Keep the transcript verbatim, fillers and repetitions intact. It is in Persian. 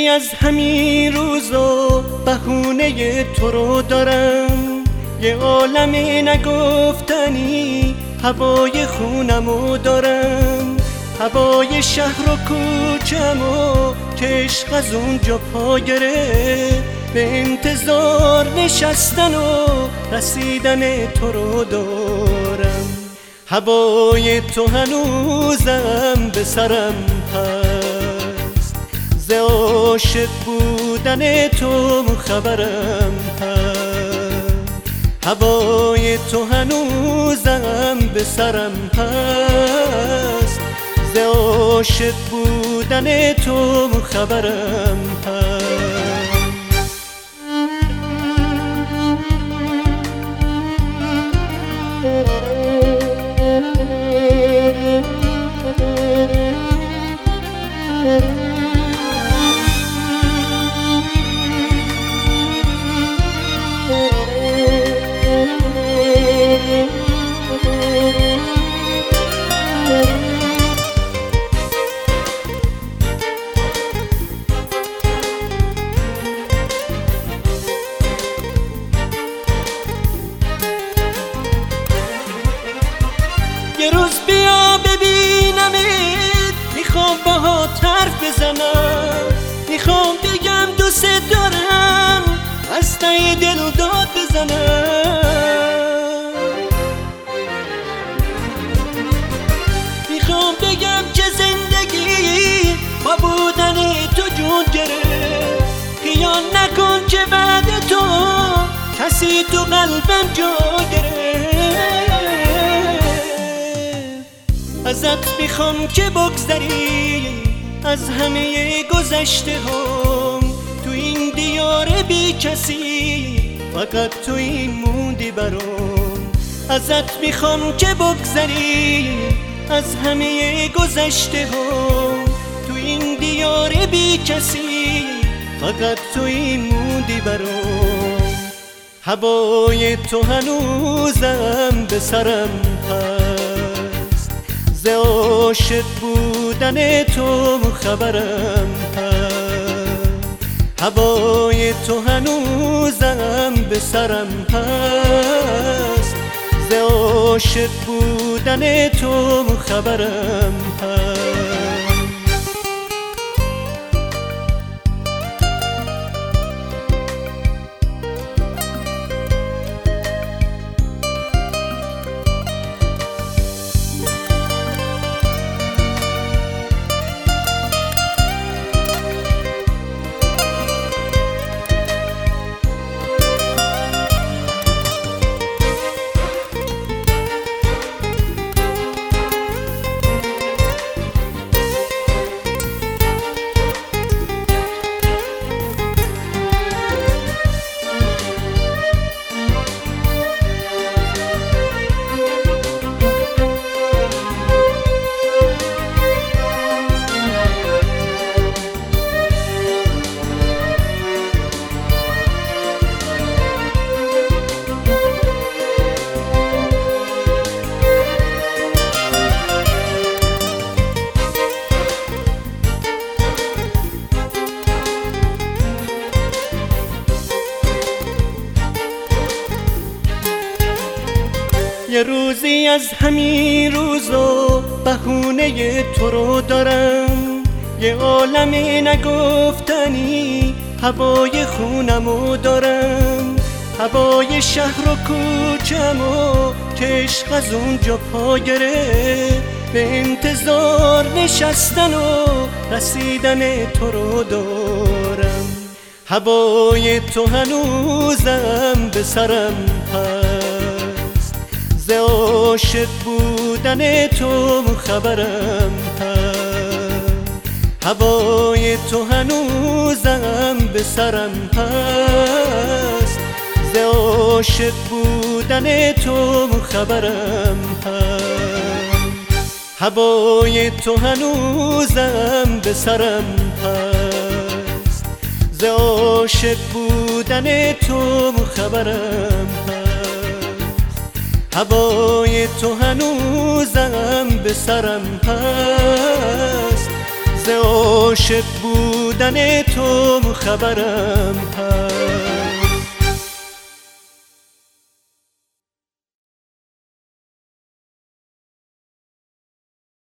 از همین روزا بهونه تو رو دارم، یه عالم نگفتنی هوای خونمو دارم، هوای شهر و کوچمو که عشق از اونجا پا گرفت، به انتظار نشستن و رسیدن تو رو دارم. هوای تو هنوزم به سرم هست، ز عاشق بودن تو خبرم هست. هوای تو هنوزم به سرم هست، ز عاشق بودن تو خبرم هست. یه روز بیا ببینمت، میخوام باهات حرف بزنم، میخوام بگم دوست دارم، از ته دل داد بزنم. میخوام بگم که زندگی با بودن تو جون گرفت، خیال نکن که بعد تو کسی تو قلبم جا گرفت. ازت میخوام که بگذری از همه گذشته هم، تو این دیار بی کسی فقط تو این موندی برام. ازت میخوام که بگذری از همه گذشته هم، تو این دیار بی کسی فقط تو این موندی برام. هوای تو هنوزم به سرم هست، ز عاشق بودن تو خبرم هست. هوای تو هنوزم به سرم هست، ز عاشق بودن تو خبرم هست. یه روزی از همین روزا بهونه تو رو دارم، یه عالم نگفتنی هوای خونمو دارم، هوای شهر و کوچمو که عشق از اونجا پا گرفت، به انتظار نشستن و رسیدن تو رو دارم. هوای تو هنوزم به سرم هست، ز عاشق بودن تو خبرم هست. هوای تو هنوزم به سرم هست، ز عاشق بودن تو خبرم هست. هوای تو هنوزم به سرم هست، ز عاشق بودن تو خبرم هست. هوای تو هنوزم به سرم هست، ز ز عاشق بودن تو خبرم هست.